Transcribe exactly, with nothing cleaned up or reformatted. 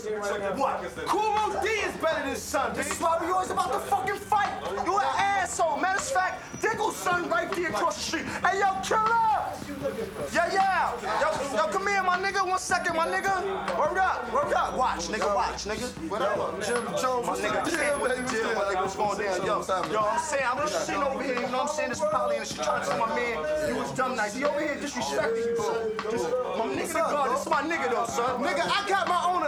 What? Kumo D is better than Son. This is why we always about to fucking fight. You an asshole. Matter of fact, Diggle's son right there across the street. Hey, yo, killer! Yeah, yeah. Yo, yo, come here, my nigga. One second, my nigga. Word up, word up. Watch, nigga, watch, nigga. Whatever. Jim Jones, my nigga. Chill, baby. Chill, my nigga. What's going down? Yo, yo, I'm saying, I'm just sitting over here, you know what I'm saying? This Polly and she trying to tell my man, you was dumb nice. He over here disrespecting you, bro. Just, my nigga, the God, this is my nigga, though, son. Nigga, I got my own